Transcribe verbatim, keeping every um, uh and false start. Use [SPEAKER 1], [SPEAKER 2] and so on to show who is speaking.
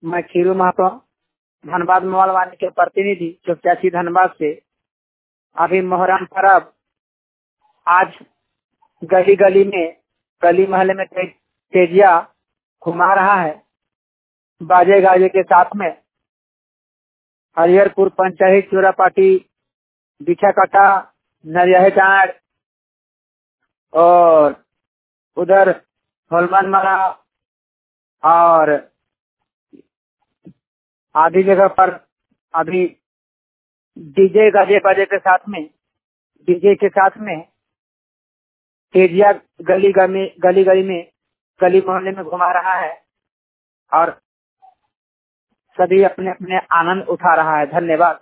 [SPEAKER 1] मैं खीरू महतो धनबाद मोबाइल के प्रतिनिधि चौपचासी धनबाद से। अभी मोहर्रम पर्व आज गली गली में गली मोहल्ले में ते, तेजिया घुमा रहा है बाजे गाजे के साथ में। हरिहरपुर पंचायत चोरापाटी बिछा कटा नरिया चाड़ और उधर होलमान मारा और आधी जगह पर अभी डीजे गाजे बाजे के साथ में डीजे के साथ में तेजिया गली गली गली गली में गली मोहल्ले में घुमा रहा है और सभी अपने अपने आनंद उठा रहा है। धन्यवाद।